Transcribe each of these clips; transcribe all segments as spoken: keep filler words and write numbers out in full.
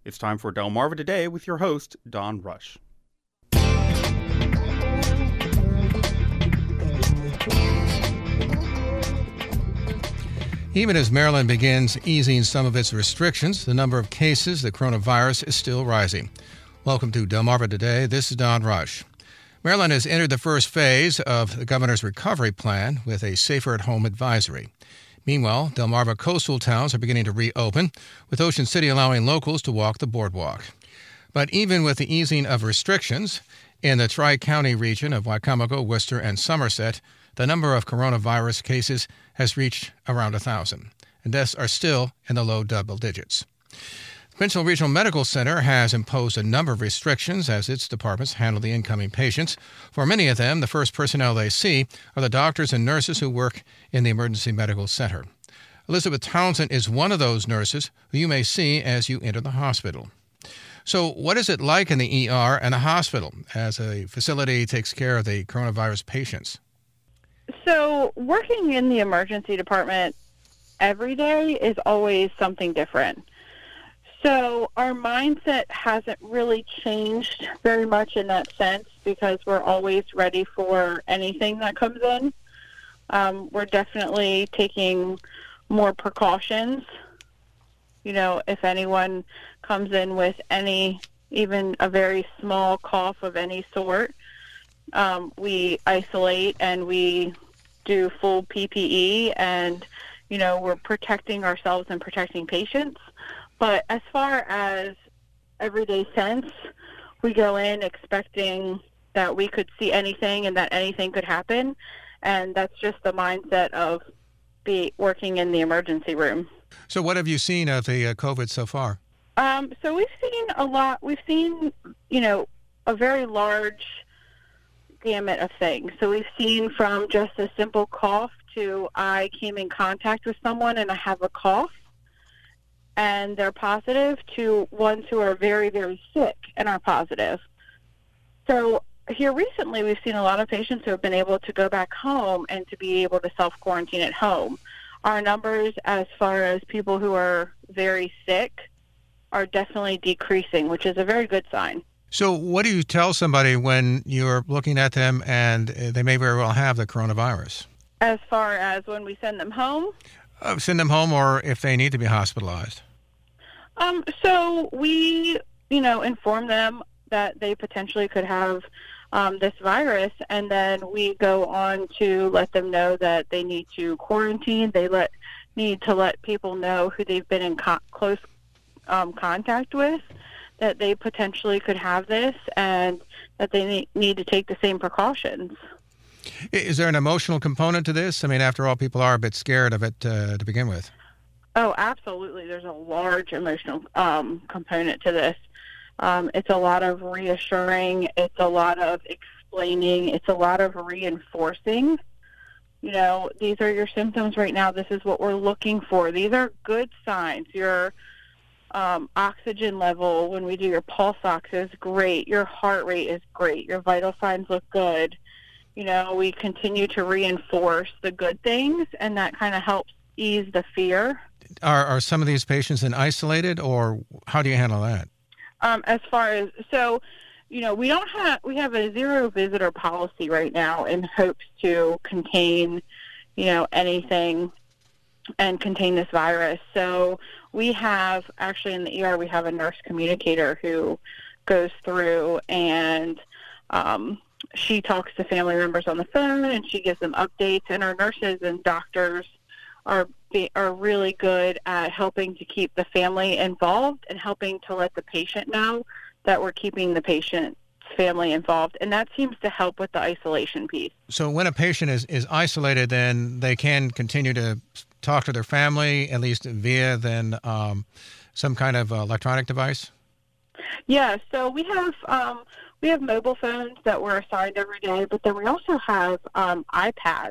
It's time for Delmarva Today with your host, Don Rush. Even as Maryland begins easing some of its restrictions, the number of cases of the coronavirus is still rising. Welcome to Delmarva Today. This is Don Rush. Maryland has entered the first phase of the governor's recovery plan with a safer-at-home advisory. Meanwhile, Delmarva coastal towns are beginning to reopen, with Ocean City allowing locals to walk the boardwalk. But even with the easing of restrictions, in the Tri-County region of Wicomico, Worcester, and Somerset, the number of coronavirus cases has reached around one thousand, and deaths are still in the low double digits. The Prince William Regional Medical Center has imposed a number of restrictions as its departments handle the incoming patients. For many of them, the first personnel they see are the doctors and nurses who work in the Emergency Medical Center. Elizabeth Townsend is one of those nurses who you may see as you enter the hospital. So what is it like in the E R and the hospital as a facility takes care of the coronavirus patients? So working in the emergency department every day is always something different. So our mindset hasn't really changed very much in that sense because we're always ready for anything that comes in. Um, we're definitely taking more precautions. You know, if anyone comes in with any, even a very small cough of any sort, Um, we isolate and we do full P P E and, you know, we're protecting ourselves and protecting patients. But as far as everyday sense, we go in expecting that we could see anything and that anything could happen. And that's just the mindset of be working in the emergency room. So what have you seen of the uh, COVID so far? Um, so we've seen a lot. We've seen, you know, a very large gamut of things. So we've seen from just a simple cough to I came in contact with someone and I have a cough and they're positive to ones who are very, very sick and are positive. So here recently we've seen a lot of patients who have been able to go back home and to be able to self-quarantine at home. Our numbers as far as people who are very sick are definitely decreasing, which is a very good sign. So what do you tell somebody when you're looking at them and they may very well have the coronavirus? As far as when we send them home? Uh, send them home or if they need to be hospitalized? Um, so we, you know, inform them that they potentially could have um, this virus, and then we go on to let them know that they need to quarantine. They let need to let people know who they've been in co- close um, contact with, that they potentially could have this and that they need to take the same precautions. Is there an emotional component to this? I mean, after all, people are a bit scared of it uh, to begin with. Oh, absolutely. There's a large emotional um, component to this. Um, it's a lot of reassuring. It's a lot of explaining. It's a lot of reinforcing. You know, these are your symptoms right now. This is what we're looking for. These are good signs. Your Um, oxygen level, when we do your pulse ox, is great. Your heart rate is great. Your vital signs look good. You know, we continue to reinforce the good things, and that kind of helps ease the fear. Are are some of these patients then isolated, or how do you handle that? Um, as far as, so, you know, we don't have, we have a zero visitor policy right now in hopes to contain, you know, anything and contain this virus. So we have, actually in the E R, we have a nurse communicator who goes through and um, she talks to family members on the phone and she gives them updates, and our nurses and doctors are are really good at helping to keep the family involved and helping to let the patient know that we're keeping the patient's family involved, and that seems to help with the isolation piece. So when a patient is, is isolated, then they can continue to talk to their family, at least via then um, some kind of uh, electronic device? Yeah, so we have um, we have mobile phones that we're assigned every day, but then we also have um, iPads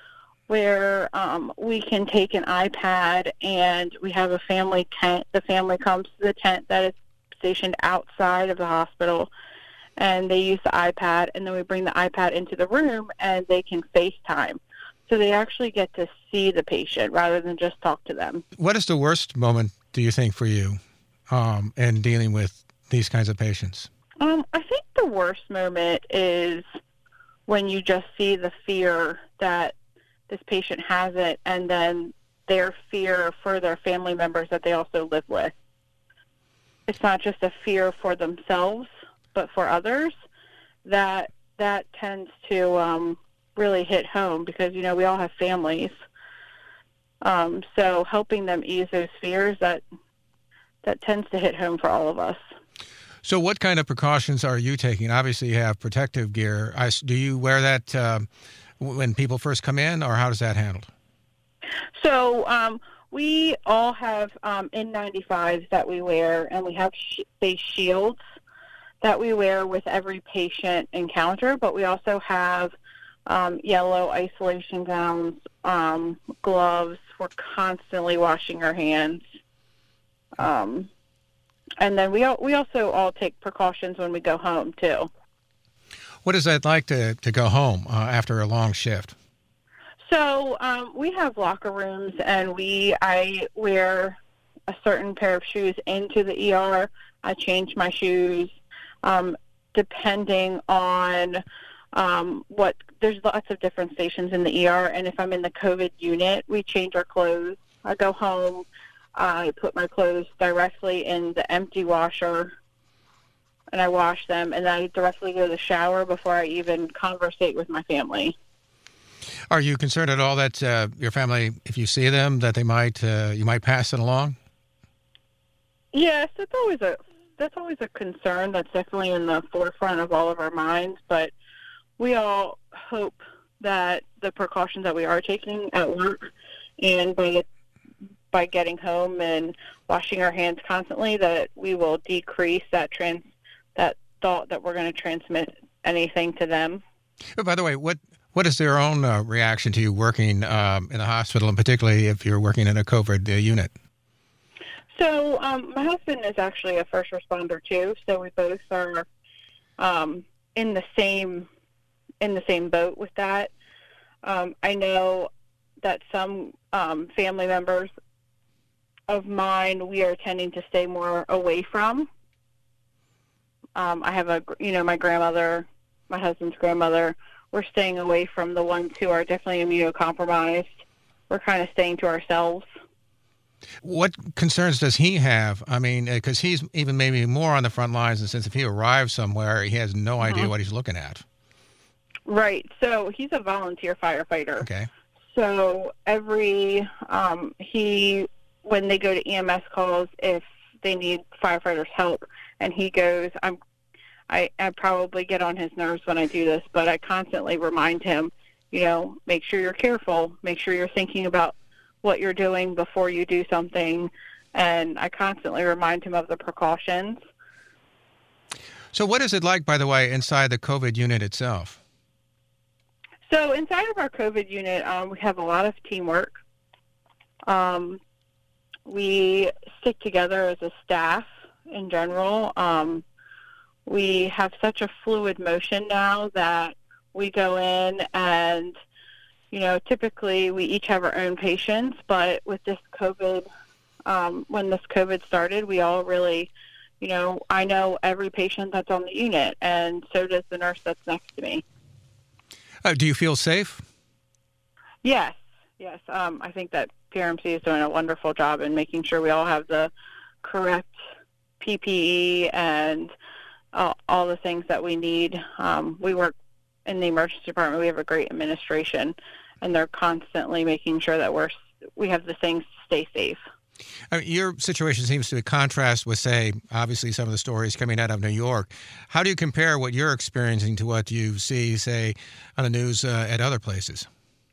where um, we can take an iPad and we have a family tent. The family comes to the tent that is stationed outside of the hospital, and they use the iPad, and then we bring the iPad into the room and they can FaceTime. So they actually get to see the patient rather than just talk to them. What is the worst moment, do you think, for you um, in dealing with these kinds of patients? Um, I think the worst moment is when you just see the fear that this patient has it, and then their fear for their family members that they also live with. It's not just a fear for themselves, but for others. That that tends to um, really hit home because, you know, we all have families. Um, so helping them ease those fears, that that tends to hit home for all of us. So what kind of precautions are you taking? Obviously, you have protective gear. I, do you wear that uh, when people first come in, or how does that handled? So um, we all have um, N ninety-fives that we wear, and we have sh- face shields that we wear with every patient encounter, but we also have um, yellow isolation gowns, um, gloves. We're constantly washing our hands. Um, and then we all, we also all take precautions when we go home, too. What is that like to, to go home uh, after a long shift? So um, we have locker rooms, and we I wear a certain pair of shoes into the E R. I change my shoes um, depending on um, what. There's lots of different stations in the E R, and if I'm in the COVID unit, we change our clothes. I go home. I put my clothes directly in the empty washer, and I wash them, and then I directly go to the shower before I even conversate with my family. Are you concerned at all that uh, your family, if you see them, that they might uh, you might pass it along? Yes, that's always a that's always a concern. That's definitely in the forefront of all of our minds. But we all hope that the precautions that we are taking at work and by by getting home and washing our hands constantly, that we will decrease that trans that thought that we're going to transmit anything to them. Oh, by the way, what what is their own uh, reaction to you working um, in a hospital, and particularly if you're working in a COVID uh, unit? So um, my husband is actually a first responder too, so we both are um, in the same in the same boat with that. Um, I know that some um, family members of mine we are tending to stay more away from. Um, I have a, you know, my grandmother, my husband's grandmother. We're staying away from the ones who are definitely immunocompromised. We're kind of staying to ourselves. What concerns does he have? I mean, because he's even maybe more on the front lines in the sense if he arrives somewhere, he has no idea uh-huh. what he's looking at. Right. So he's a volunteer firefighter. Okay. So every, um, he, when they go to E M S calls, if they need firefighters' help, and he goes, I'm, I, I probably get on his nerves when I do this, but I constantly remind him, you know, make sure you're careful, make sure you're thinking about what you're doing before you do something, and I constantly remind him of the precautions. So what is it like, by the way, inside the COVID unit itself? So inside of our COVID unit, um, we have a lot of teamwork. Um, we stick together as a staff in general. Um, we have such a fluid motion now that we go in and, you know, typically we each have our own patients, but with this COVID, um, when this COVID started, we all really, you know, I know every patient that's on the unit, and so does the nurse that's next to me. Uh, do you feel safe? Yes, yes. Um, I think that P R M C is doing a wonderful job in making sure we all have the correct P P E and uh, all the things that we need. Um, we work in the emergency department. We have a great administration, and they're constantly making sure that we're we have the things to stay safe. I mean, your situation seems to contrast with, say, obviously some of the stories coming out of New York. How do you compare what you're experiencing to what you see, say, on the news uh, at other places?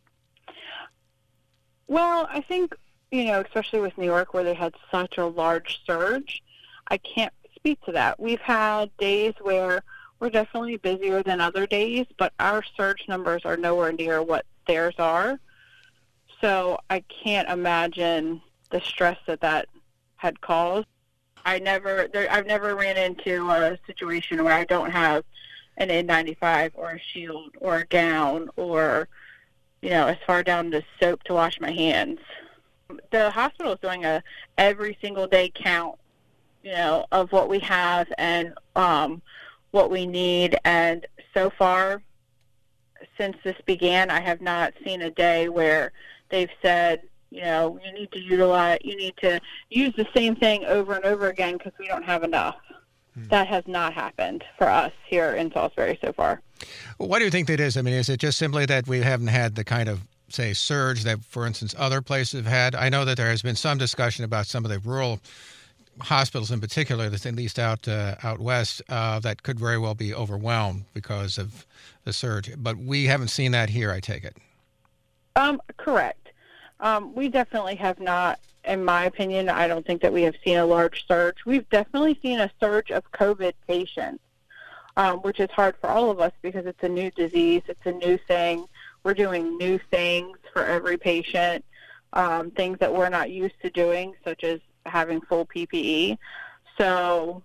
Well, I think, you know, especially with New York where they had such a large surge, I can't speak to that. We've had days where we're definitely busier than other days, but our surge numbers are nowhere near what theirs are. So I can't imagine the stress that that had caused. I never, there, I've never ran into a situation where I don't have an N ninety-five or a shield or a gown or, you know, as far down to soap to wash my hands. The hospital is doing a every single day count you know, of what we have and um, what we need. And so far, since this began, I have not seen a day where they've said, you know, you need to utilize, you need to use the same thing over and over again because we don't have enough. Hmm. That has not happened for us here in Salisbury so far. What do you think that is? I mean, is it just simply that we haven't had the kind of, say, surge that, for instance, other places have had? I know that there has been some discussion about some of the rural hospitals in particular, at least out uh, out west, uh, that could very well be overwhelmed because of the surge. But we haven't seen that here, I take it. Um, correct. Um, we definitely have not, in my opinion, I don't think that we have seen a large surge. We've definitely seen a surge of COVID patients, um, which is hard for all of us because it's a new disease. It's a new thing. We're doing new things for every patient, um, things that we're not used to doing, such as having full P P E. So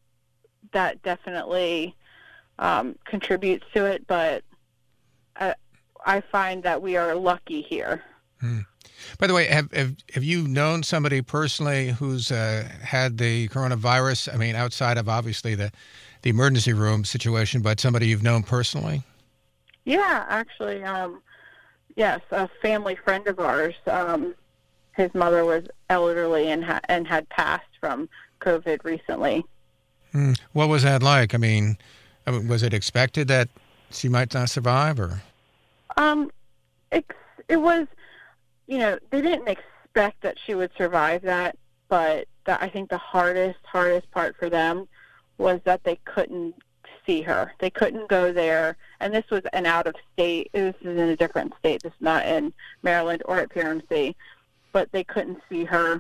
that definitely um, contributes to it, but I, I find that we are lucky here. Hmm. By the way, have, have have you known somebody personally who's uh, had the coronavirus? I mean, outside of obviously the, the emergency room situation, but somebody you've known personally? Yeah, actually, um, yes, a family friend of ours. Um, his mother was elderly and ha- and had passed from COVID recently. Hmm. What was that like? I mean, I mean, was it expected that she might not survive, or? Um, it, it was. You know, they didn't expect that she would survive that, but the, I think the hardest, hardest part for them was that they couldn't see her. They couldn't go there, and this was an out-of-state. This is in a different state. This is not in Maryland or at P R M C, but they couldn't see her.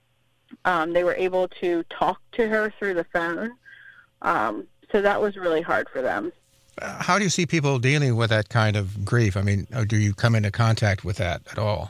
Um, they were able to talk to her through the phone, um, so that was really hard for them. How do you see people dealing with that kind of grief? I mean, do you come into contact with that at all?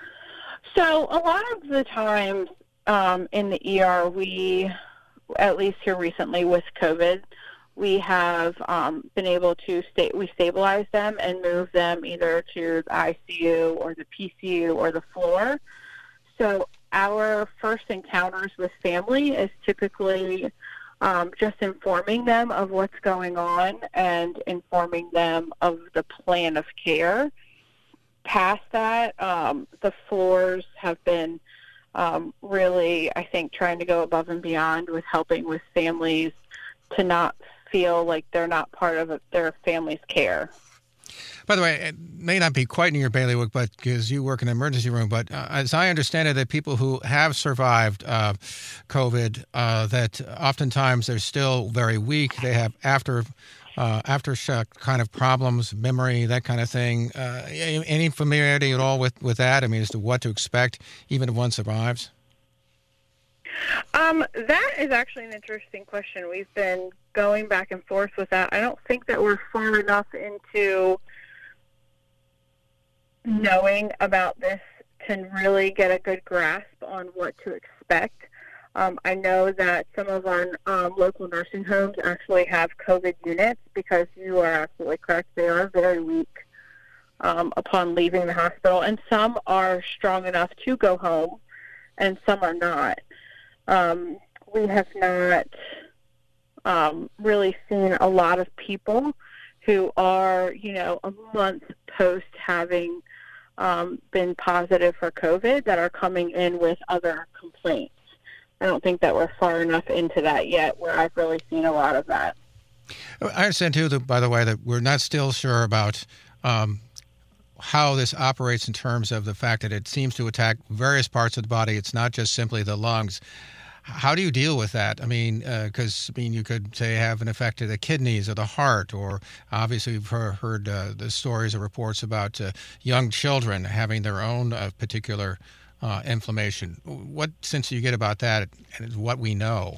So a lot of the times um, in the E R, we, at least here recently with COVID, we have um, been able to sta- we stabilize them and move them either to the I C U or the P C U or the floor. So our first encounters with family is typically um, just informing them of what's going on and informing them of the plan of care. Past that, um, the floors have been um, really, I think, trying to go above and beyond with helping with families to not feel like they're not part of their family's care. By the way, it may not be quite in your bailiwick, but because you work in the emergency room, but uh, as I understand it, that people who have survived uh, COVID, uh, that oftentimes they're still very weak. They have after uh, aftershock kind of problems, memory, that kind of thing. Uh, any familiarity at all with, with that? I mean, as to what to expect, even if one survives? Um, that is actually an interesting question. We've been going back and forth with that. I don't think that we're far enough into knowing about this to really get a good grasp on what to expect. Um, I know that some of our um, local nursing homes actually have COVID units because you are absolutely correct. They are very weak um, upon leaving the hospital, and some are strong enough to go home, and some are not. Um, we have not um, really seen a lot of people who are, you know, a month post having um, been positive for COVID that are coming in with other complaints. I don't think that we're far enough into that yet where I've really seen a lot of that. I understand, too, that, by the way, that we're not still sure about um, how this operates in terms of the fact that it seems to attack various parts of the body. It's not just simply the lungs. How do you deal with that? I mean, because, uh, I mean, you could, say, have an effect to the kidneys or the heart, or obviously we've heard uh, the stories or reports about uh, young children having their own uh, particular uh, inflammation. What sense do you get about that and what we know?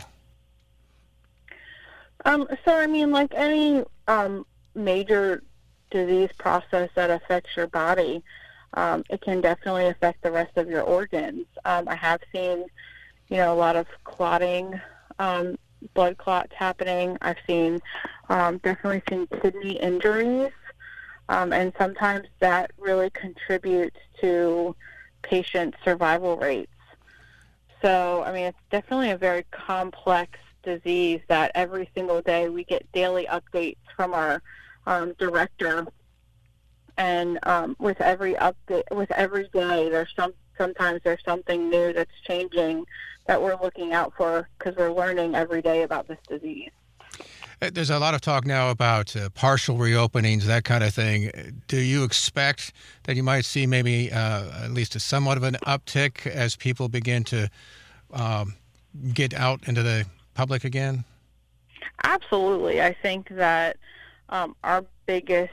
Um, so, I mean, like any um, major disease process that affects your body, um, it can definitely affect the rest of your organs. Um, I have seen, you know, a lot of clotting, um, blood clots happening. I've seen, um, definitely seen kidney injuries, um, and sometimes that really contributes to patient survival rates. So, I mean, it's definitely a very complex disease that every single day we get daily updates from our um, director. And um, with every update, with every day, there's some. Sometimes there's something new that's changing that we're looking out for because we're learning every day about this disease. There's a lot of talk now about uh, partial reopenings, that kind of thing. Do you expect that you might see maybe uh, at least a somewhat of an uptick as people begin to um, get out into the public again? Absolutely. I think that um, our biggest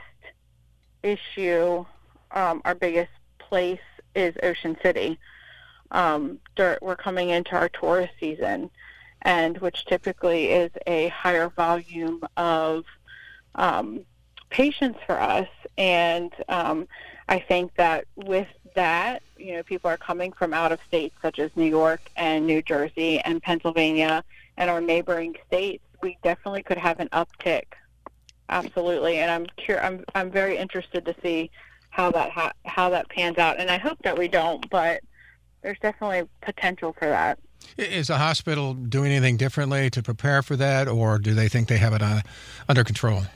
issue, um, our biggest place is Ocean City. Um, we're coming into our tourist season, and which typically is a higher volume of um, patients for us. And um, I think that with that, you know, people are coming from out of states such as New York and New Jersey and Pennsylvania and our neighboring states. We definitely could have an uptick. Absolutely. And I'm cur- I'm I'm very interested to see how that ha- how that pans out, and I hope that we don't, but there's definitely potential for that. Is the hospital doing anything differently to prepare for that, or do they think they have it uh, under control? Um,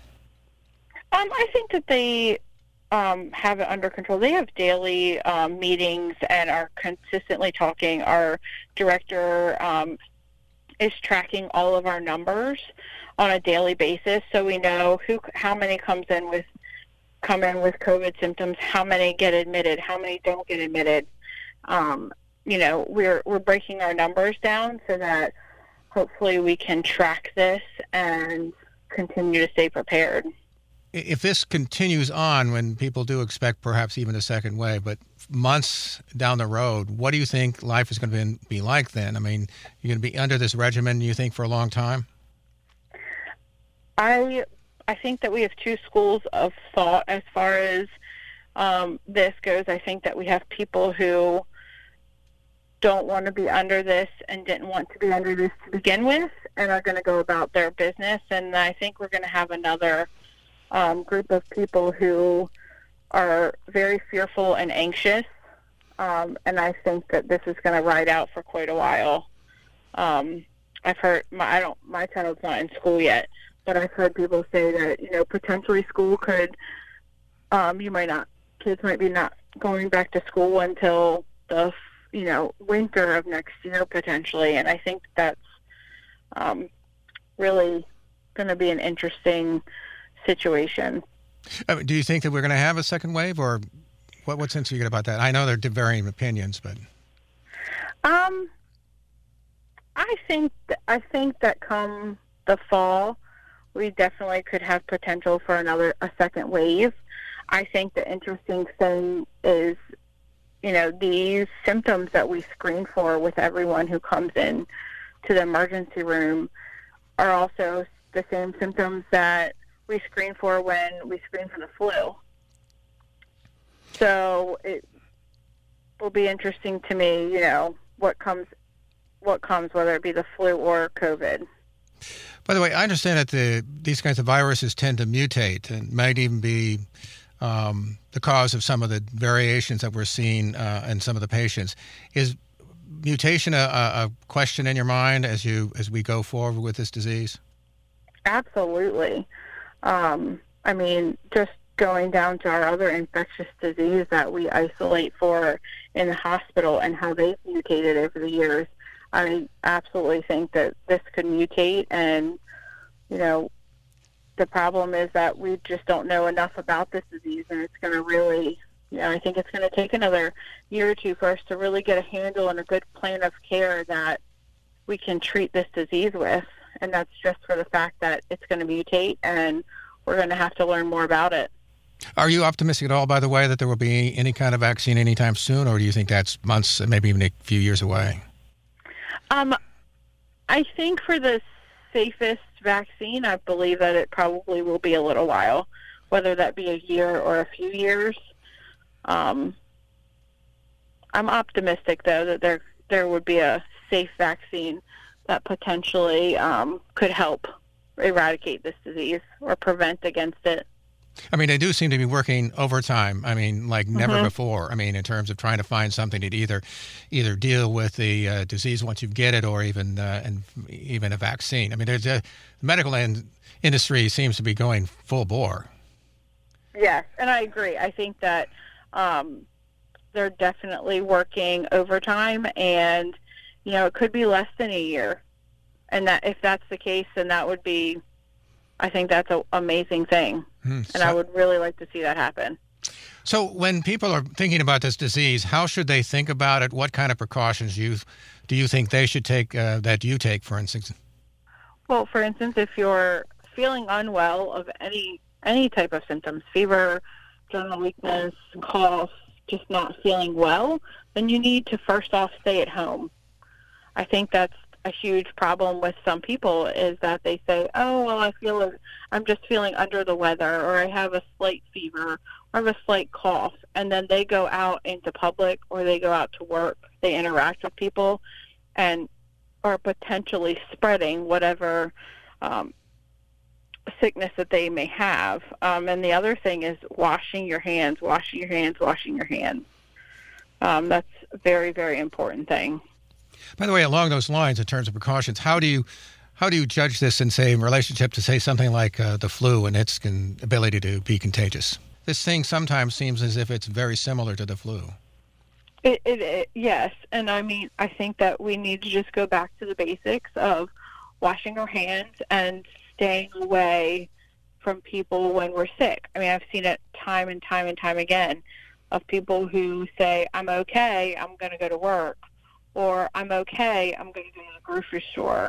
I think that they um, have it under control. They have daily um, meetings and are consistently talking. Our director um, is tracking all of our numbers on a daily basis, so we know who, how many comes in with come in with COVID symptoms, how many get admitted, how many don't get admitted. Um, you know, we're we're breaking our numbers down so that hopefully we can track this and continue to stay prepared. If this continues on, when people do expect perhaps even a second wave, but months down the road, what do you think life is going to be like then? I mean, you're going to be under this regimen, you think, for a long time? I I think that we have two schools of thought as far as um, this goes. I think that we have people who don't want to be under this and didn't want to be under this to begin with and are going to go about their business. And I think we're going to have another um, group of people who are very fearful and anxious. Um, and I think that this is going to ride out for quite a while. Um, I've heard, my, I don't, my child's not in school yet, but I've heard people say that, you know, potentially school could, um, you might not, kids might be not going back to school until the, you know, winter of next year potentially. And I think that's um, really going to be an interesting situation. Uh, do you think that we're going to have a second wave, or what, what sense do you get about that? I know there are varying opinions, but. Um, I think, th- I think that come the fall, we definitely could have potential for another, a second wave. I think the interesting thing is, you know, these symptoms that we screen for with everyone who comes in to the emergency room are also the same symptoms that we screen for when we screen for the flu. So it will be interesting to me, you know, what comes, what comes, whether it be the flu or COVID. By the way, I understand that the, these kinds of viruses tend to mutate and might even be um, the cause of some of the variations that we're seeing uh, in some of the patients. Is mutation a, a question in your mind as you as we go forward with this disease? Absolutely. Um, I mean, just going down to our other infectious disease that we isolate for in the hospital and how they've mutated over the years. I absolutely think that this could mutate, and, you know, the problem is that we just don't know enough about this disease, and it's going to really, you know, I think it's going to take another year or two for us to really get a handle and a good plan of care that we can treat this disease with, and that's just for the fact that it's going to mutate, and we're going to have to learn more about it. Are you optimistic at all, by the way, that there will be any kind of vaccine anytime soon, or do you think that's months, maybe even a few years away? Um, I think for the safest vaccine, I believe that it probably will be a little while, whether that be a year or a few years. Um, I'm optimistic, though, that there there would be a safe vaccine that potentially um, could help eradicate this disease or prevent against it. I mean, they do seem to be working overtime. I mean, like never Mm-hmm. before. I mean, in terms of trying to find something to either either deal with the uh, disease once you get it, or even uh, and even a vaccine. I mean, there's a, the medical in, industry seems to be going full bore. Yes, and I agree. I think that um, they're definitely working overtime, and you know, it could be less than a year. And that if that's the case, then that would be, I think that's an amazing thing. Hmm. And So, I would really like to see that happen. so when people are thinking about this disease, how should they think about it? What kind of precautions you do you think they should take, uh, that you take, for instance? Well, for instance, if you're feeling unwell of any any type of symptoms, fever, general weakness, cough, just not feeling well, then you need to first off stay at home. I think that's a huge problem with some people is that they say, oh, well, I feel I'm just feeling under the weather, or I have a slight fever, or I have a slight cough, and then they go out into public or they go out to work, they interact with people, and are potentially spreading whatever um, sickness that they may have. Um, and the other thing is washing your hands, washing your hands, washing your hands. Um, that's a very, very important thing. By the way, along those lines, in terms of precautions, how do you how do you judge this in, say, in relationship to, say, something like uh, the flu and its con- ability to be contagious? This thing sometimes seems as if it's very similar to the flu. It, it, it, yes, and I mean, I think that we need to just go back to the basics of washing our hands and staying away from people when we're sick. I mean, I've seen it time and time and time again of people who say, I'm okay, I'm going to go to work, or I'm okay, I'm going to go to the grocery store,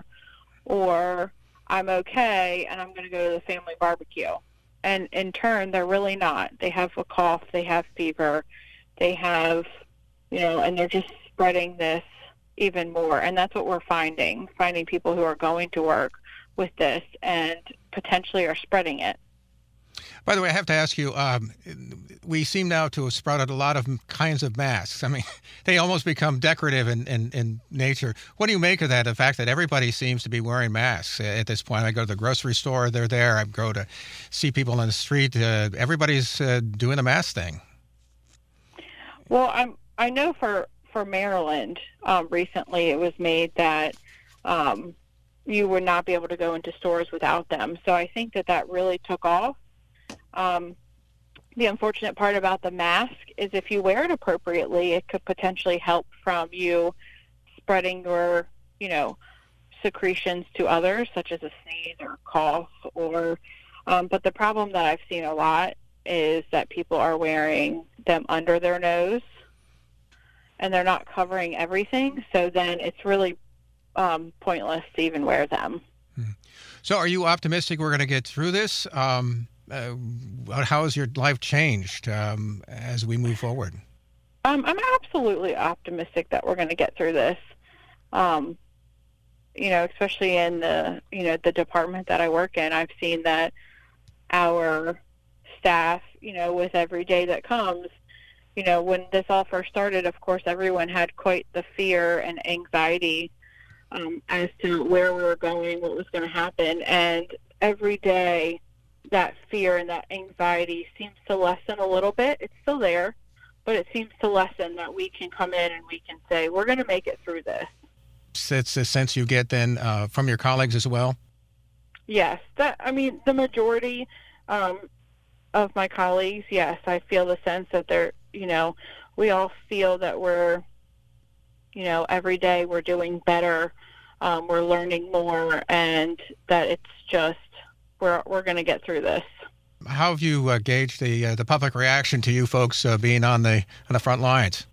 or I'm okay, and I'm going to go to the family barbecue. And in turn, they're really not. They have a cough, they have fever, they have, you know, and they're just spreading this even more. And that's what we're finding, finding people who are going to work with this and potentially are spreading it. By the way, I have to ask you, um, we seem now to have sprouted a lot of kinds of masks. I mean, they almost become decorative in, in, in nature. What do you make of that, the fact that everybody seems to be wearing masks at this point? I go to the grocery store, they're there. I go to see people on the street. Uh, everybody's uh, doing the mask thing. Well, I'm, I know for, for Maryland, um, recently it was made that um, you would not be able to go into stores without them. So I think that that really took off. Um, the unfortunate part about the mask is if you wear it appropriately, it could potentially help from you spreading your, you know, secretions to others, such as a sneeze or a cough. Or, um, but the problem that I've seen a lot is that people are wearing them under their nose, and they're not covering everything. So then it's really um, pointless to even wear them. So, are you optimistic we're going to get through this? Um... Uh, how has your life changed um, as we move forward? Um, I'm absolutely optimistic that we're going to get through this. Um, you know, especially in the you know the department that I work in, I've seen that our staff, you know, with every day that comes, you know, when this all first started, of course, everyone had quite the fear and anxiety um, as to where we were going, what was going to happen, and every day that fear and that anxiety seems to lessen a little bit. It's still there, but it seems to lessen that we can come in and we can say, we're going to make it through this. It's a sense you get then uh, from your colleagues as well? Yes. That, I mean, the majority um, of my colleagues, yes, I feel the sense that they're, you know, we all feel that we're, you know, every day we're doing better, um, we're learning more, and that it's just, We're we're going to get through this. How have you uh, gauged the uh, the public reaction to you folks uh, being on the on the front lines?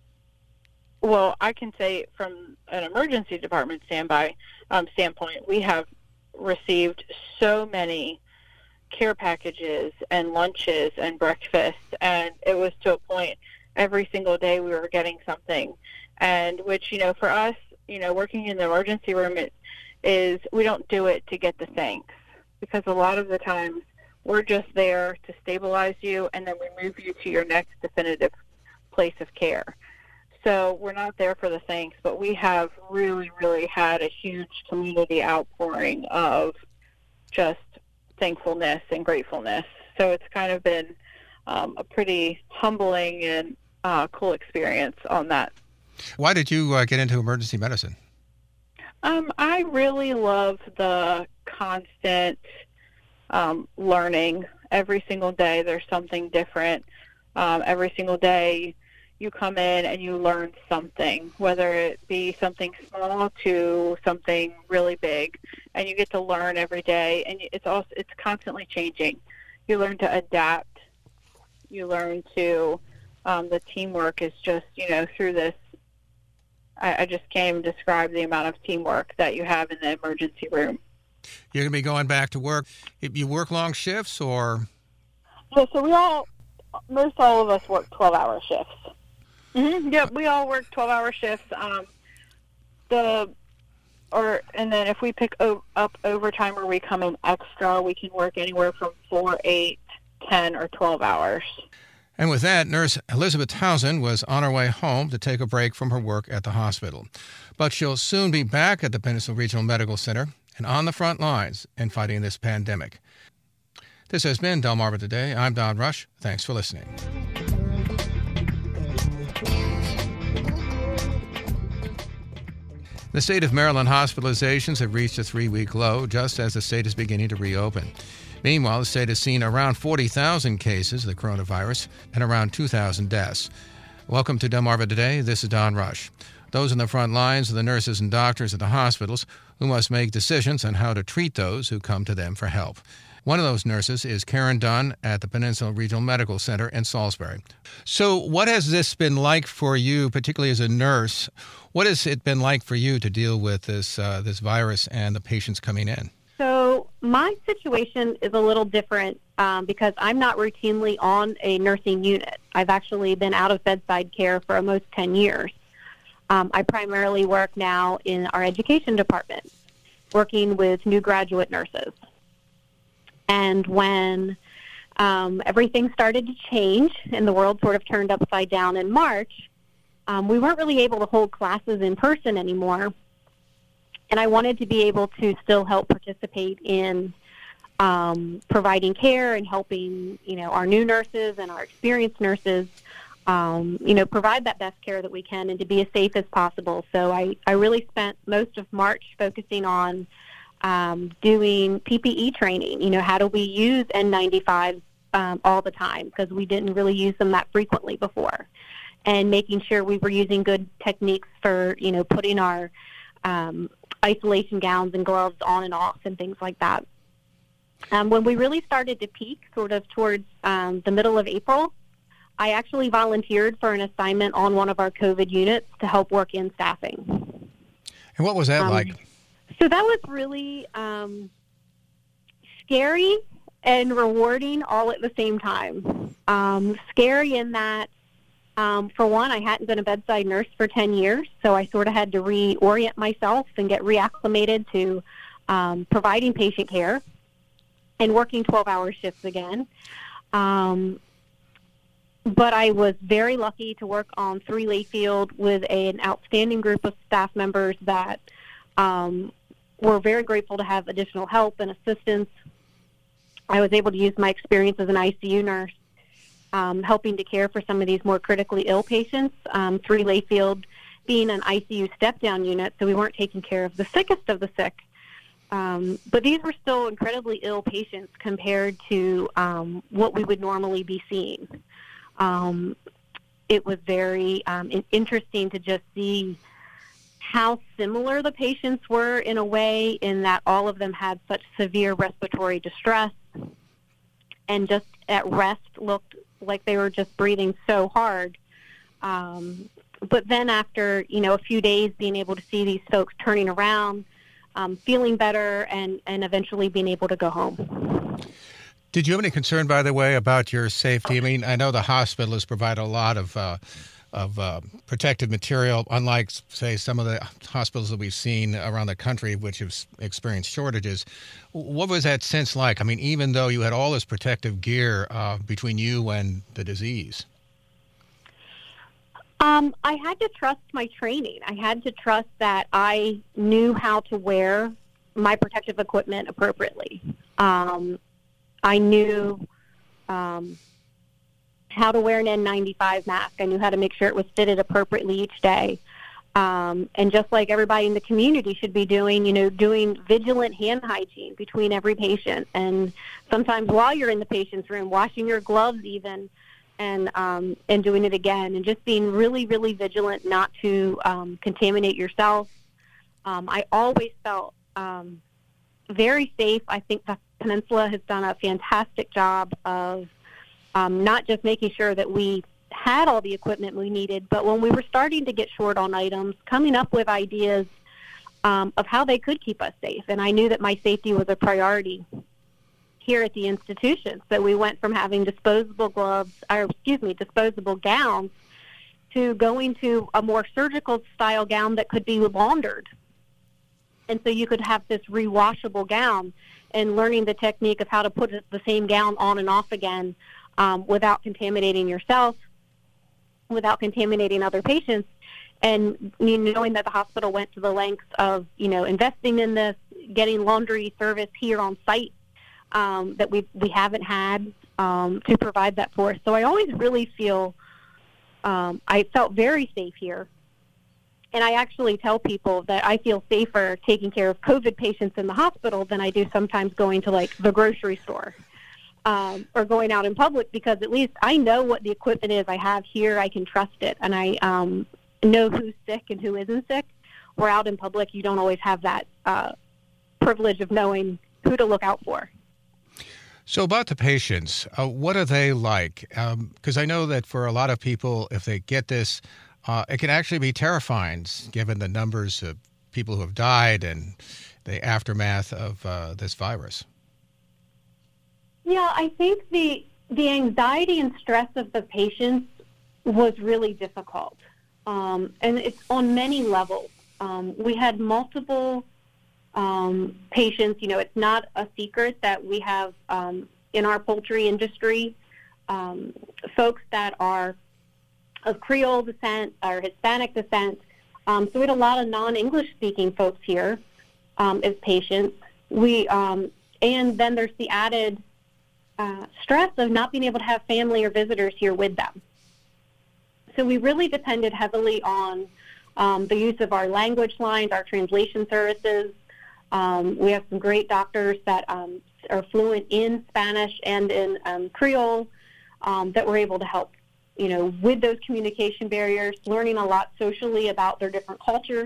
Well, I can say from an emergency department standby um, standpoint, we have received so many care packages and lunches and breakfasts, and it was to a point every single day we were getting something, and which, you know, for us, you know, working in the emergency room, it is we don't do it to get the thanks. Because a lot of the times we're just there to stabilize you, and then we move you to your next definitive place of care. So we're not there for the thanks, but we have really, really had a huge community outpouring of just thankfulness and gratefulness So it's kind of been um, a pretty humbling and uh, cool experience on that. Why did you uh, get into emergency medicine? Um, I really love the constant um, learning. Every single day there's something different. Um, every single day you come in and you learn something, whether it be something small to something really big, and you get to learn every day. And it's also it's constantly changing. You learn to adapt. You learn to um, the teamwork is just you know through this. I, I just can't even describe the amount of teamwork that you have in the emergency room. You're going to be going back to work. You work long shifts, or? Yeah, so we all, most all of us work twelve-hour shifts. Mm-hmm. Yep, we all work twelve-hour shifts. Um, the, or and then if we pick o- up overtime or we come in extra, we can work anywhere from four, eight, ten, or twelve hours. And with that, Nurse Elizabeth Townsend was on her way home to take a break from her work at the hospital. But she'll soon be back at the Peninsula Regional Medical Center and on the front lines in fighting this pandemic. This has been Delmarva Today. I'm Don Rush. Thanks for listening. The state of Maryland hospitalizations have reached a three-week low just as the state is beginning to reopen. Meanwhile, the state has seen around forty thousand cases of the coronavirus and around two thousand deaths. Welcome to Delmarva Today. This is Don Rush. Those on the front lines are the nurses and doctors at the hospitals who must make decisions on how to treat those who come to them for help. One of those nurses is Karen Dunn at the Peninsula Regional Medical Center in Salisbury. So what has this been like for you, particularly as a nurse? What has it been like for you to deal with this uh, this virus and the patients coming in? So my situation is a little different um, because I'm not routinely on a nursing unit. I've actually been out of bedside care for almost ten years. Um, I primarily work now in our education department, working with new graduate nurses. And when um, everything started to change and the world sort of turned upside down in March, um, we weren't really able to hold classes in person anymore. And I wanted to be able to still help participate in um, providing care and helping, you know, our new nurses and our experienced nurses, um, you know, provide that best care that we can and to be as safe as possible. So I, I really spent most of March focusing on um, doing P P E training. You know, how do we use N ninety-fives um, all the time, because we didn't really use them that frequently before, and making sure we were using good techniques for, you know, putting our um, isolation gowns and gloves on and off and things like that. Um, when we really started to peak, sort of towards um, the middle of April, I actually volunteered for an assignment on one of our COVID units to help work in staffing. And what was that um, like? So that was really um, scary and rewarding all at the same time. Um, scary in that, Um, for one, I hadn't been a bedside nurse for ten years, so I sort of had to reorient myself and get reacclimated to um, providing patient care and working twelve-hour shifts again. Um, but I was very lucky to work on three Layfield with a, an outstanding group of staff members that um, were very grateful to have additional help and assistance. I was able to use my experience as an I C U nurse, Um, helping to care for some of these more critically ill patients. Um, Three Layfield being an I C U step-down unit, so we weren't taking care of the sickest of the sick. Um, but these were still incredibly ill patients compared to um, what we would normally be seeing. Um, it was very um, interesting to just see how similar the patients were in a way, in that all of them had such severe respiratory distress and just at rest looked like they were just breathing so hard. Um, but then after, you know, a few days, being able to see these folks turning around, um, feeling better, and, and eventually being able to go home. Did you have any concern, by the way, about your safety? I mean, I know the hospitals provide a lot of uh, of uh, protective material, unlike, say, some of the hospitals that we've seen around the country, which have experienced shortages. What was that sense like? I mean, even though you had all this protective gear uh, between you and the disease. Um, I had to trust my training. I had to trust that I knew how to wear my protective equipment appropriately. Um, I knew um, how to wear an N ninety-five mask. I knew how to make sure it was fitted appropriately each day. Um, and just like everybody in the community should be doing, you know, doing vigilant hand hygiene between every patient. And sometimes while you're in the patient's room, washing your gloves even, and um, and doing it again. And just being really, really vigilant not to um, contaminate yourself. Um, I always felt um, very safe. I think the Peninsula has done a fantastic job of um, not just making sure that we had all the equipment we needed, but when we were starting to get short on items, coming up with ideas um, of how they could keep us safe. And I knew that my safety was a priority here at the institution. So we went from having disposable gloves, or excuse me, disposable gowns, to going to a more surgical style gown that could be laundered. And so you could have this rewashable gown, and learning the technique of how to put the same gown on and off again um, without contaminating yourself, without contaminating other patients, and you know, knowing that the hospital went to the lengths of, you know, investing in this, getting laundry service here on site um, that we we haven't had um, to provide that for us. So I always really feel, um, I felt very safe here. And I actually tell people that I feel safer taking care of COVID patients in the hospital than I do sometimes going to, like, the grocery store. Um, or going out in public, because at least I know what the equipment is I have here. I can trust it, and I um, know who's sick and who isn't sick. We're out in public. You don't always have that uh, privilege of knowing who to look out for. So about the patients, uh, what are they like? Because um, I know that for a lot of people, if they get this, uh, it can actually be terrifying, given the numbers of people who have died and the aftermath of uh, this virus. Yeah, I think the the anxiety and stress of the patients was really difficult, um, and it's on many levels. Um, we had multiple um, patients. You know, it's not a secret that we have um, in our poultry industry um, folks that are of Creole descent or Hispanic descent. Um, so we had a lot of non-English speaking folks here um, as patients. We um, and then there's the added Uh, stress of not being able to have family or visitors here with them. So we really depended heavily on um, the use of our language lines, our translation services. Um, we have some great doctors that um, are fluent in Spanish and in um, Creole um, that were able to help, you know, with those communication barriers, learning a lot socially about their different cultures.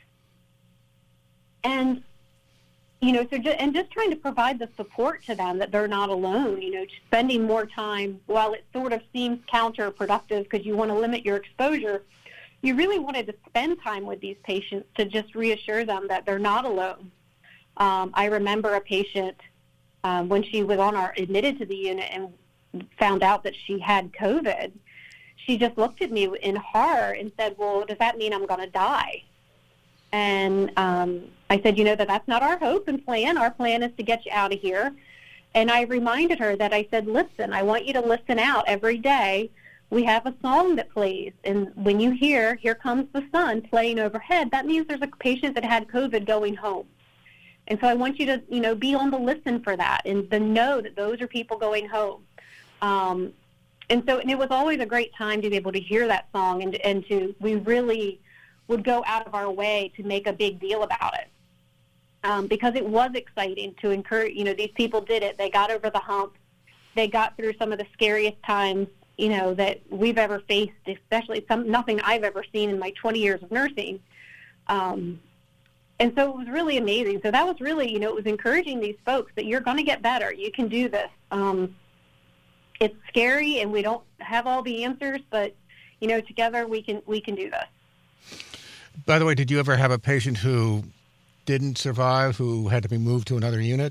And You know, so just, and just trying to provide the support to them that they're not alone, you know, spending more time, while it sort of seems counterproductive because you want to limit your exposure, you really wanted to spend time with these patients to just reassure them that they're not alone. Um, I remember a patient um, when she was on our admitted to the unit and found out that she had COVID, she just looked at me in horror and said, well, does that mean I'm going to die? And um, I said, you know, that that's not our hope and plan. Our plan is to get you out of here. And I reminded her that I said, listen, I want you to listen out every day. We have a song that plays. And when you hear, Here Comes the Sun playing overhead, that means there's a patient that had COVID going home. And so I want you to, you know, be on the listen for that and to know that those are people going home. Um, and so and it was always a great time to be able to hear that song and, and to, we really would go out of our way to make a big deal about it. Um, because it was exciting to encourage, you know, these people did it. They got over the hump. They got through some of the scariest times, you know, that we've ever faced, especially some nothing I've ever seen in my twenty years of nursing. Um, and so it was really amazing. So that was really, you know, it was encouraging these folks that you're going to get better. You can do this. Um, it's scary and we don't have all the answers, but, you know, together we can we can do this. By the way, did you ever have a patient who didn't survive, who had to be moved to another unit?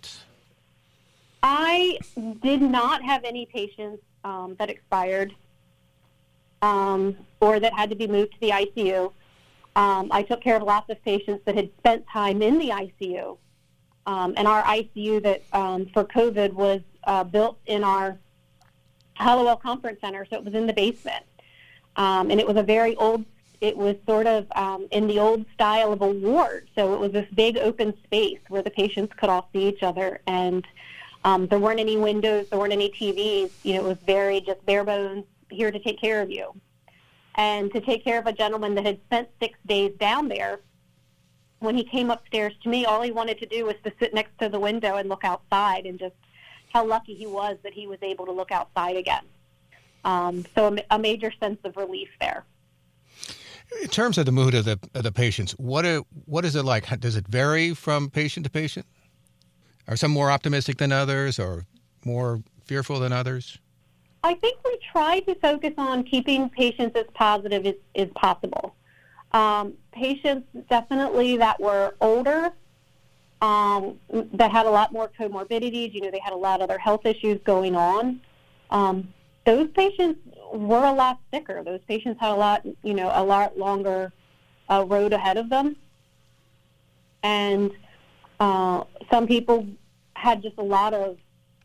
I did not have any patients um, that expired um, or that had to be moved to the I C U. Um, I took care of lots of patients that had spent time in the I C U. Um, and our I C U that um, for COVID was uh, built in our Hallowell Conference Center, so it was in the basement. Um, and it was a very old, it was sort of um, in the old style of a ward. So it was this big open space where the patients could all see each other. And Um, there weren't any windows, there weren't any T Vs. You know, it was very just bare bones, here to take care of you. And to take care of a gentleman that had spent six days down there, when he came upstairs to me, all he wanted to do was to sit next to the window and look outside, and just how lucky he was that he was able to look outside again. Um, so a, a major sense of relief there. In terms of the mood of the of the patients, what are, what is it like? Does it vary from patient to patient? Are some more optimistic than others, or more fearful than others? I think we try to focus on keeping patients as positive as, as possible. Um, patients definitely that were older, um, that had a lot more comorbidities, you know, they had a lot of other health issues going on. Um, those patients were a lot sicker. Those patients had a lot, you know, a lot longer uh, road ahead of them. And uh, some people had just a lot of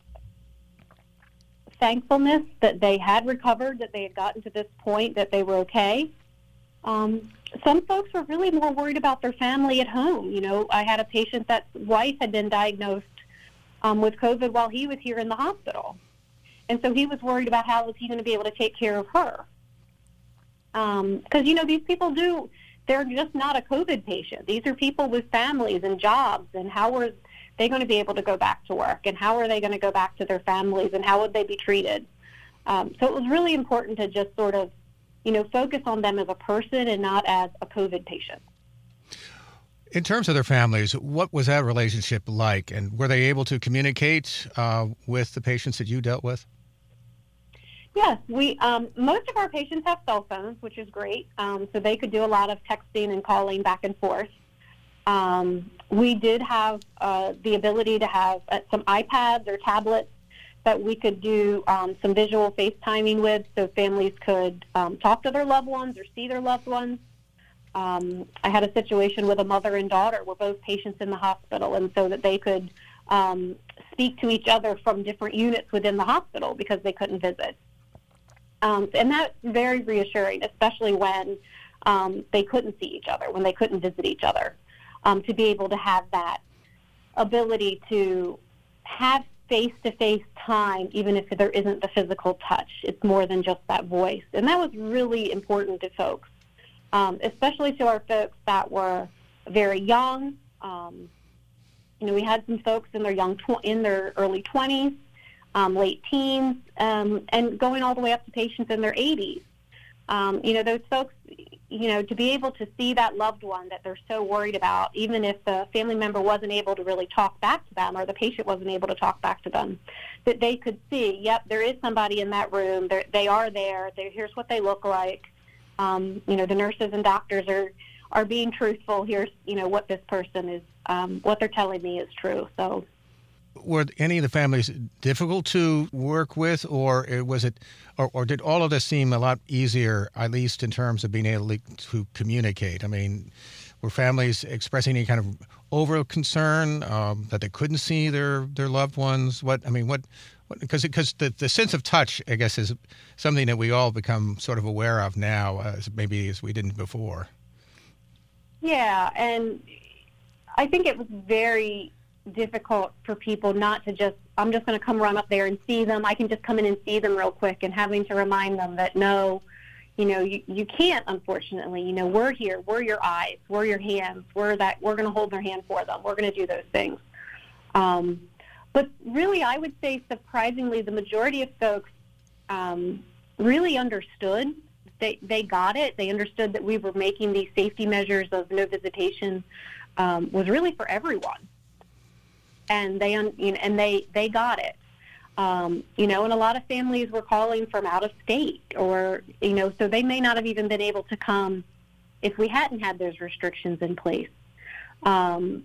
thankfulness that they had recovered, that they had gotten to this point, that they were okay. Um, some folks were really more worried about their family at home. You know, I had a patient that's wife had been diagnosed um, with COVID while he was here in the hospital. And so he was worried about how was he going to be able to take care of her. Because, um, you know, these people do, they're just not a COVID patient. These are people with families and jobs, and how are they going to be able to go back to work, and how are they going to go back to their families, and how would they be treated? Um, so it was really important to just sort of, you know, focus on them as a person and not as a COVID patient. In terms of their families, what was that relationship like? And were they able to communicate uh, with the patients that you dealt with? Yes, we um, most of our patients have cell phones, which is great. Um, so they could do a lot of texting and calling back and forth. Um, we did have uh, the ability to have uh, some iPads or tablets that we could do um, some visual FaceTiming with, so families could um, talk to their loved ones or see their loved ones. Um, I had a situation with a mother and daughter, were both patients in the hospital, and so that they could um, speak to each other from different units within the hospital because they couldn't visit. Um, and that's very reassuring, especially when um, they couldn't see each other, when they couldn't visit each other, um, to be able to have that ability to have face-to-face time, even if there isn't the physical touch. It's more than just that voice. And that was really important to folks, um, especially to our folks that were very young. Um, you know, we had some folks in their young tw- in their early twenties, um, late teens, um, and going all the way up to patients in their eighties. Um, you know, those folks, you know, to be able to see that loved one that they're so worried about, even if the family member wasn't able to really talk back to them, or the patient wasn't able to talk back to them, that they could see, yep, there is somebody in that room. They're, they are there. They're, here's what they look like. Um, you know, the nurses and doctors are, are being truthful. Here's, you know, what this person is, um, what they're telling me is true. So, were any of the families difficult to work with, or was it, or, or did all of this seem a lot easier, at least in terms of being able to communicate? I mean, were families expressing any kind of over concern um, that they couldn't see their, their loved ones? What I mean, what, because because the, the sense of touch, I guess, is something that we all become sort of aware of now, as maybe as we didn't before. Yeah, and I think it was very difficult for people not to just, I'm just going to come run up there and see them. I can just come in and see them real quick, and having to remind them that, no, you know, you, you can't, unfortunately. You know, we're here. We're your eyes. We're your hands. We're that. We're going to hold their hand for them. We're going to do those things. Um, but really, I would say, surprisingly, the majority of folks um, really understood. They, they got it. They understood that we were making these safety measures of no visitation um, was really for everyone. And they, you know, and they, they got it, um, you know. And a lot of families were calling from out of state, or you know, so they may not have even been able to come if we hadn't had those restrictions in place. Um,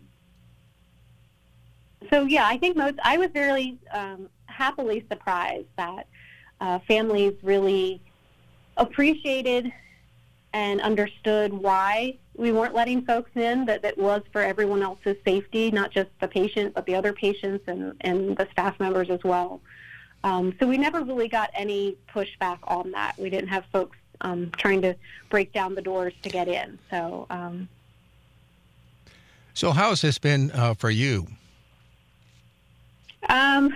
so yeah, I think most. I was very um, happily surprised that uh, families really appreciated and understood why we weren't letting folks in, that that was for everyone else's safety, not just the patient, but the other patients and, and the staff members as well. Um, so we never really got any pushback on that. We didn't have folks um, trying to break down the doors to get in. So, um, so how has this been uh, for you? Um,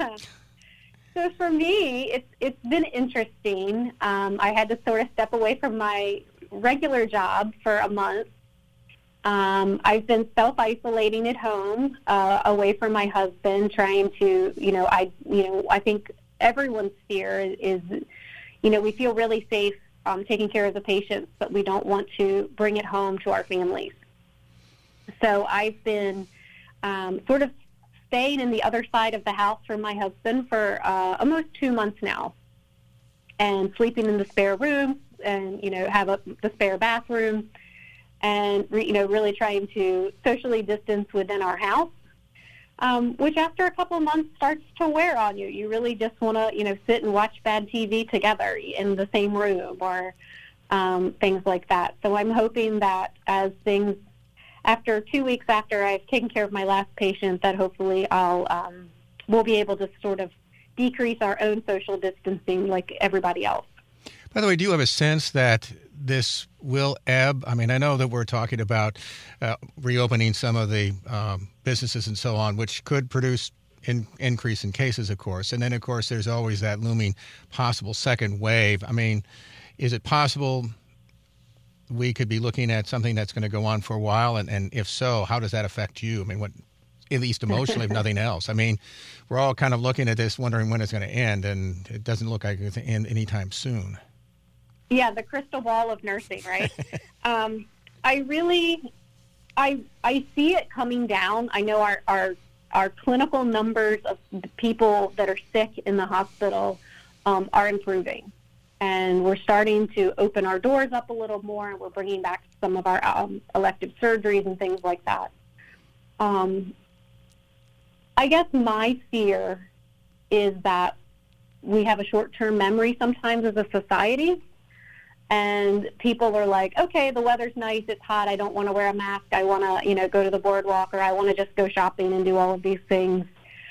so for me, it's it's been interesting. Um, I had to sort of step away from my regular job for a month. Um, I've been self-isolating at home, uh, away from my husband, trying to, you know, I, you know, I think everyone's fear is, you know, we feel really safe um, taking care of the patients, but we don't want to bring it home to our families. So I've been um, sort of staying in the other side of the house from my husband for uh, almost two months now, and sleeping in the spare room, and you know have a, the spare bathroom, and re, you know really trying to socially distance within our house, um, which after a couple of months starts to wear on you. You really just want to you know sit and watch bad T V together in the same room, or um, things like that. So I'm hoping that as things after two weeks after I've taken care of my last patient, that hopefully I'll um, we'll be able to sort of decrease our own social distancing like everybody else. By the way, do you have a sense that this will ebb? I mean, I know that we're talking about uh, reopening some of the um, businesses and so on, which could produce an increase in cases, of course. And then, of course, there's always that looming possible second wave. I mean, is it possible we could be looking at something that's going to go on for a while? And, and if so, how does that affect you? I mean, what, at least emotionally, if nothing else? I mean, we're all kind of looking at this, wondering when it's going to end, and it doesn't look like it's going to end anytime soon. Yeah, the crystal ball of nursing, right? um, I really, I I see it coming down. I know our, our, our clinical numbers of people that are sick in the hospital um, are improving. And we're starting to open our doors up a little more, and we're bringing back some of our um, elective surgeries and things like that. Um, I guess my fear is that we have a short-term memory sometimes as a society, and people are like, okay, the weather's nice, it's hot, I don't want to wear a mask, I want to, you know, go to the boardwalk, or I want to just go shopping and do all of these things.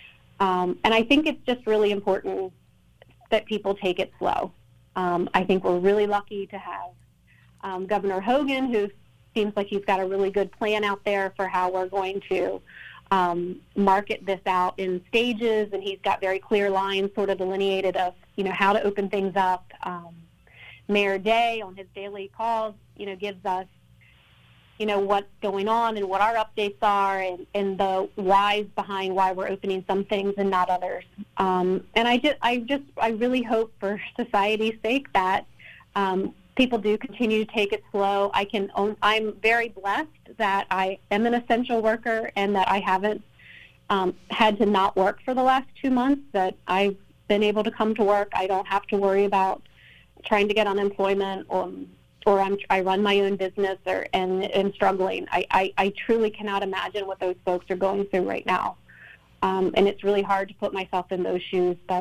Um, and I think it's just really important that people take it slow. Um, I think we're really lucky to have um, Governor Hogan, who seems like he's got a really good plan out there for how we're going to um, market this out in stages, and he's got very clear lines sort of delineated of, you know, how to open things up. Um, Mayor Day on his daily calls, you know, gives us, you know, what's going on and what our updates are, and, and the whys behind why we're opening some things and not others. Um, and I just, I just, I really hope for society's sake that um, people do continue to take it slow. I can own, I'm very blessed that I am an essential worker and that I haven't um, had to not work for the last two months, that I've been able to come to work. I don't have to worry about trying to get unemployment, or or I'm, I run my own business, or and, and struggling. I, I, I truly cannot imagine what those folks are going through right now. Um, and it's really hard to put myself in those shoes. But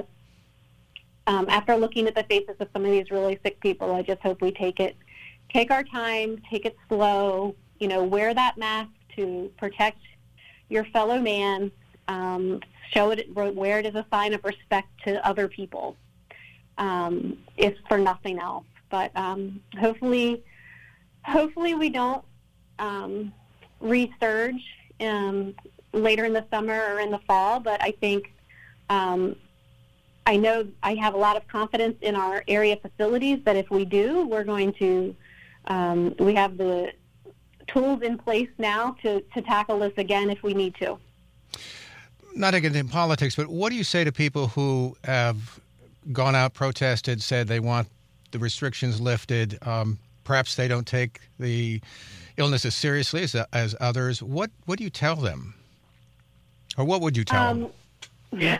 um, after looking at the faces of some of these really sick people, I just hope we take it, take our time, take it slow, you know, wear that mask to protect your fellow man, um, show it, wear it as a sign of respect to other people, um, if for nothing else. But um, hopefully, hopefully we don't um, resurge um, later in the summer or in the fall. But I think um, I know I have a lot of confidence in our area facilities that if we do, we're going to. Um, we have the tools in place now to, to tackle this again if we need to. Not to get into politics, but what do you say to people who have gone out, protested, said they want the restrictions lifted? Um, perhaps they don't take the illness as seriously as, as others. What what do you tell them? Or what would you tell um, them?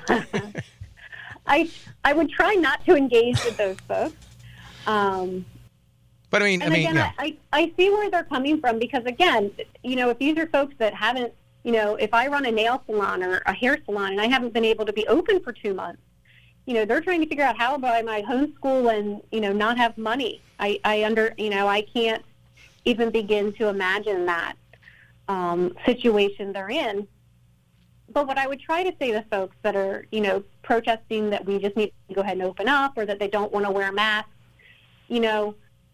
I I would try not to engage with those folks. Um, but I mean, and I mean, again, yeah. I, I see where they're coming from, because again, you know, if these are folks that haven't, you know, if I run a nail salon or a hair salon and I haven't been able to be open for two months, you know, they're trying to figure out how about I might homeschool and, you know, not have money. I, I under, you know, I can't even begin to imagine that um, situation they're in. But what I would try to say to folks that are, you know, protesting that we just need to go ahead and open up, or that they don't want to wear masks, you know,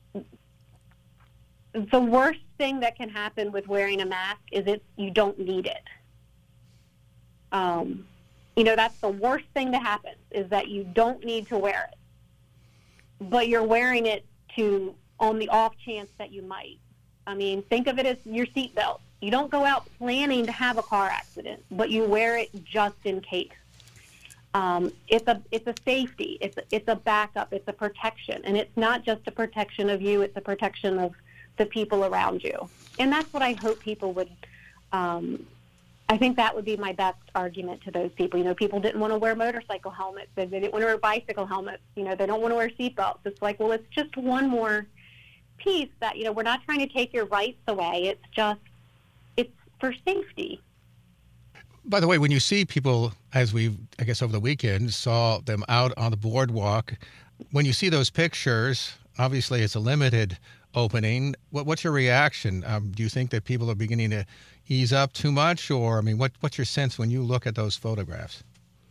the worst thing that can happen with wearing a mask is it you don't need it. Um, you know, that's the worst thing to happen, is that you don't need to wear it. But you're wearing it to on the off chance that you might. I mean, think of it as your seatbelt. You don't go out planning to have a car accident, but you wear it just in case. Um, it's a it's a safety. It's a, it's a backup. It's a protection, and it's not just a protection of you. It's a protection of the people around you. And that's what I hope people would. Um, I think that would be my best argument to those people. You know, people didn't want to wear motorcycle helmets. They didn't want to wear bicycle helmets. You know, they don't want to wear seatbelts. It's like, well, it's just one more piece that, you know, we're not trying to take your rights away. It's just, it's for safety. By the way, when you see people, as we, I guess over the weekend, saw them out on the boardwalk, when you see those pictures, obviously it's a limited opening. What, what's your reaction? Um, do you think that people are beginning to ease up too much? Or, I mean, what, what's your sense when you look at those photographs?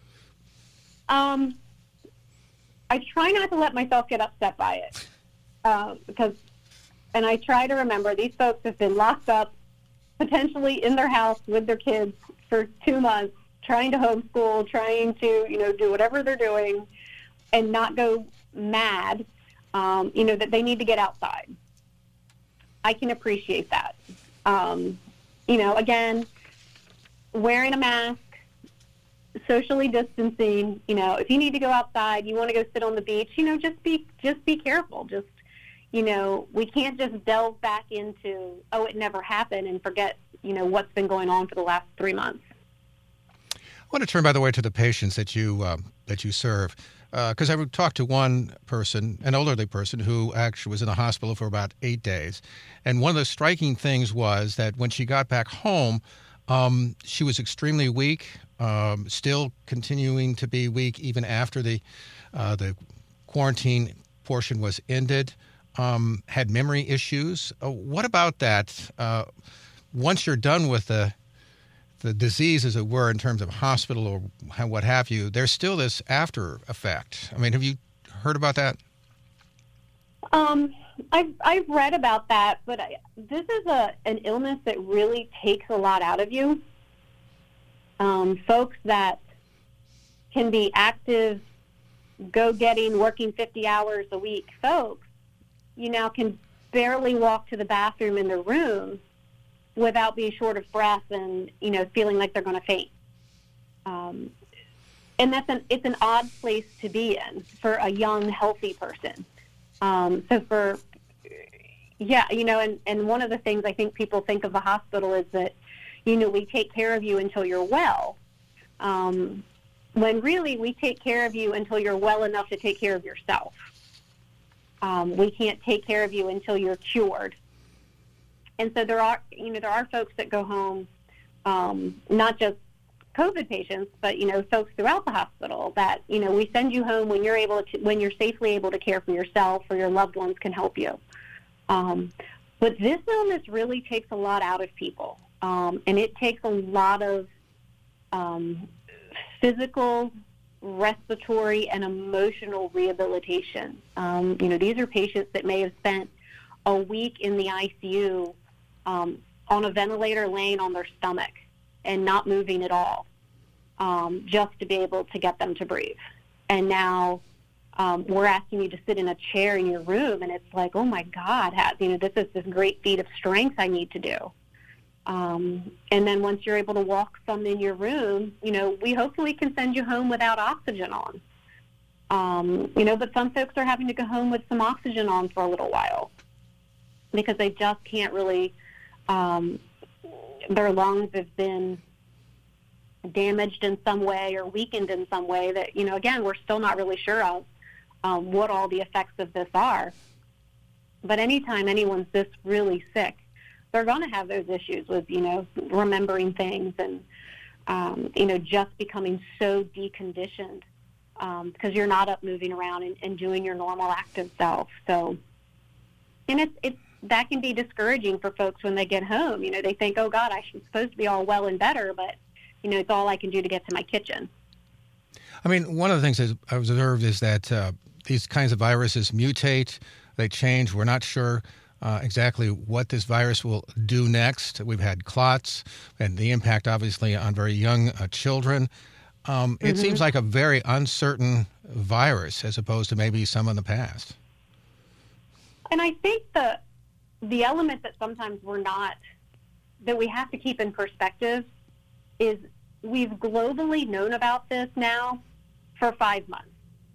Um, I try not to let myself get upset by it. Uh, because, and I try to remember, these folks have been locked up, potentially in their house with their kids for two months, trying to homeschool, trying to, you know, do whatever they're doing and not go mad, um, you know, that they need to get outside. I can appreciate that. Um, you know, again, wearing a mask, socially distancing, you know, if you need to go outside, you want to go sit on the beach, you know, just be, just be careful. Just, you know, we can't just delve back into, oh, it never happened and forget, you know, what's been going on for the last three months. I want to turn, by the way, to the patients that you um, that you serve, because uh, I talked to one person, an elderly person, who actually was in the hospital for about eight days. And one of the striking things was that when she got back home, um, she was extremely weak, um, still continuing to be weak even after the uh, the quarantine portion was ended, um, had memory issues. Uh, what about that? Uh, once you're done with the the disease, as it were, in terms of hospital or what have you, there's still this after effect. I mean, have you heard about that? Um, I've, I've read about that, but I, this is a an illness that really takes a lot out of you. Um, folks that can be active, go-getting, working fifty hours a week folks, you know, can barely walk to the bathroom in their room without being short of breath and, you know, feeling like they're going to faint. Um, and that's an, it's an odd place to be in for a young, healthy person. Um, so for, yeah, you know, and, and one of the things I think people think of the hospital is that, you know, we take care of you until you're well. Um, when really we take care of you until you're well enough to take care of yourself. Um, we can't take care of you until you're cured. And so there are, you know, there are folks that go home, um, not just COVID patients, but, you know, folks throughout the hospital that, you know, we send you home when you're able to, when you're safely able to care for yourself or your loved ones can help you. Um, but this illness really takes a lot out of people. Um, and it takes a lot of um, physical, respiratory, and emotional rehabilitation. Um, you know, these are patients that may have spent a week in the I C U um, on a ventilator laying on their stomach and not moving at all, um, just to be able to get them to breathe. And now um, we're asking you to sit in a chair in your room, and it's like, oh my God, how, you know, this is this great feat of strength I need to do. Um, and then once you're able to walk some in your room, you know, we hopefully can send you home without oxygen on. Um, you know, but some folks are having to go home with some oxygen on for a little while because they just can't really, um, their lungs have been damaged in some way or weakened in some way that, you know, again, we're still not really sure of um, what all the effects of this are. But anytime anyone's this really sick, they're going to have those issues with, you know, remembering things and, um, you know, just becoming so deconditioned um, because you're not up moving around and, and doing your normal active self. So, and it's, it's, that can be discouraging for folks when they get home. You know, they think, oh, God, I'm supposed to be all well and better, but, you know, it's all I can do to get to my kitchen. I mean, one of the things I've observed is that uh, these kinds of viruses mutate, they change. We're not sure uh, exactly what this virus will do next. We've had clots and the impact, obviously, on very young uh, children. Um, it Mm-hmm. seems like a very uncertain virus as opposed to maybe some in the past. And I think the the element that sometimes we're not, that we have to keep in perspective is we've globally known about this now for five months.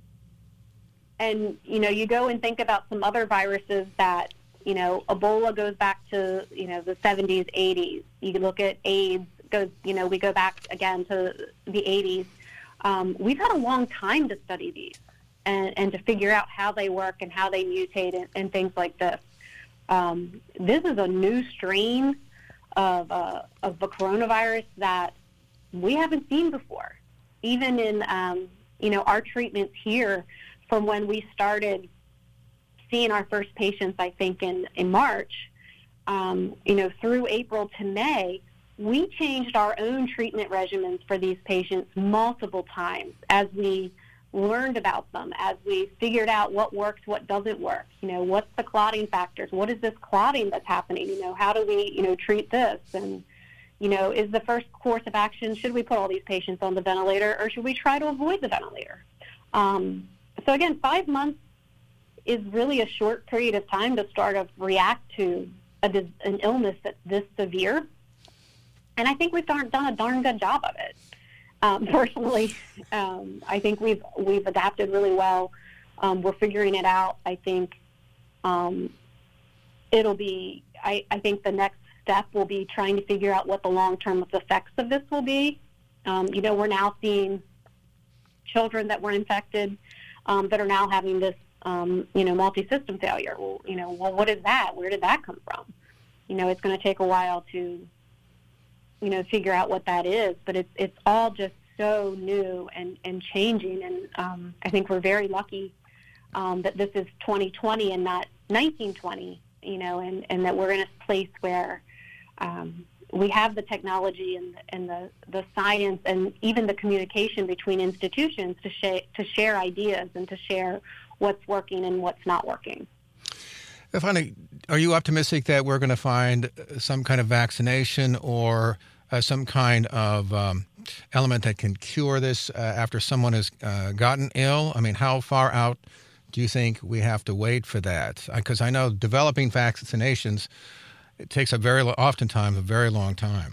And, you know, you go and think about some other viruses that, you know, Ebola goes back to, you know, the seventies, eighties. You can look at AIDS, goes, you know, we go back again to the eighties. Um, we've had a long time to study these and, and to figure out how they work and how they mutate and, and things like this. Um, this is a new strain of, uh, of the coronavirus that we haven't seen before. Even in, um, you know, our treatments here from when we started seeing our first patients, I think, in, in March, um, you know, through April to May, we changed our own treatment regimens for these patients multiple times as we learned about them, as we figured out what works, what doesn't work. You know, what's the clotting factors? What is this clotting that's happening? You know, how do we, you know, treat this? And, you know, is the first course of action, should we put all these patients on the ventilator or should we try to avoid the ventilator? Um, so again, five months is really a short period of time to start to react to a, an illness that's this severe. And I think we've done, done a darn good job of it. Um, personally, um, I think we've we've adapted really well. Um, we're figuring it out. I think um, it'll be, I, I think the next step will be trying to figure out what the long-term effects of this will be. Um, you know, we're now seeing children that were infected um, that are now having this, um, you know, multi-system failure. Well, you know, well, what is that? Where did that come from? You know, it's going to take a while to, you know, figure out what that is, but it's it's all just so new and, and changing. And um, I think we're very lucky um, that this is twenty twenty and not nineteen twenty, you know, and, and that we're in a place where um, we have the technology and, and the, the science and even the communication between institutions to, sh- to share ideas and to share what's working and what's not working. Finally, are you optimistic that we're going to find some kind of vaccination or uh, some kind of um, element that can cure this uh, after someone has uh, gotten ill? I mean, how far out do you think we have to wait for that? Because I know developing vaccinations, it takes a very, oftentimes a very long time.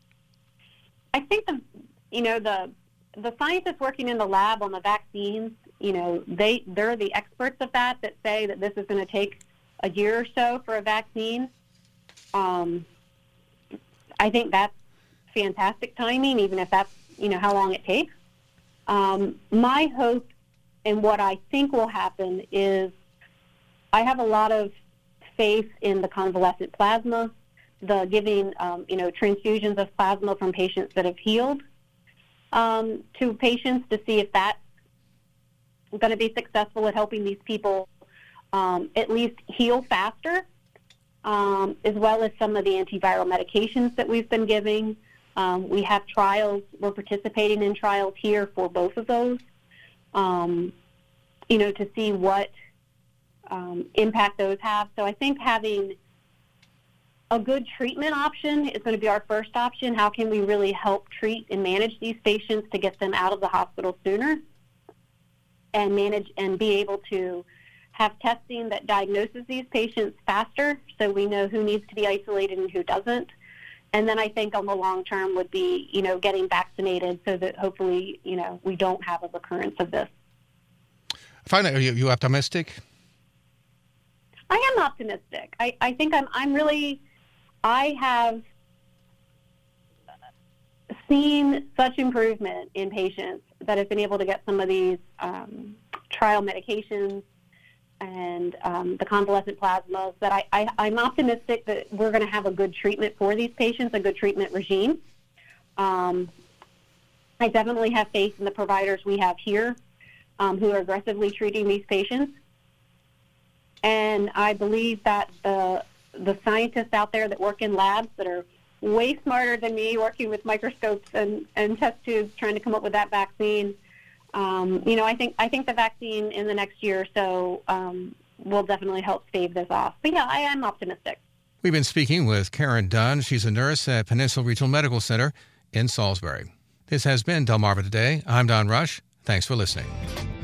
I think the, you know, the the scientists working in the lab on the vaccines, you know, they they're the experts of that that say that this is going to take a year or so for a vaccine. Um, I think that's fantastic timing, even if that's, you know, how long it takes. Um, my hope and what I think will happen is I have a lot of faith in the convalescent plasma, the giving, um, you know, transfusions of plasma from patients that have healed um, to patients to see if that's going to be successful at helping these people Um, at least heal faster, um, as well as some of the antiviral medications that we've been giving. Um, we have trials. We're participating in trials here for both of those, um, you know, to see what um, impact those have. So I think having a good treatment option is going to be our first option. How can we really help treat and manage these patients to get them out of the hospital sooner and manage and be able to have testing that diagnoses these patients faster so we know who needs to be isolated and who doesn't. And then I think on the long term would be, you know, getting vaccinated so that hopefully, you know, we don't have a recurrence of this. Finally, are you, you optimistic? I am optimistic. I, I think I'm, I'm really, I have seen such improvement in patients that have been able to get some of these um, trial medications and um, the convalescent plasmas, that I, I, I'm optimistic that we're going to have a good treatment for these patients, a good treatment regime. Um, I definitely have faith in the providers we have here um, who are aggressively treating these patients. And I believe that the, the scientists out there that work in labs that are way smarter than me, working with microscopes and, and test tubes, trying to come up with that vaccine, Um, you know, I think I think the vaccine in the next year or so um, will definitely help stave this off. But yeah, I am optimistic. We've been speaking with Karen Dunn. She's a nurse at Peninsula Regional Medical Center in Salisbury. This has been Delmarva Today. I'm Don Rush. Thanks for listening.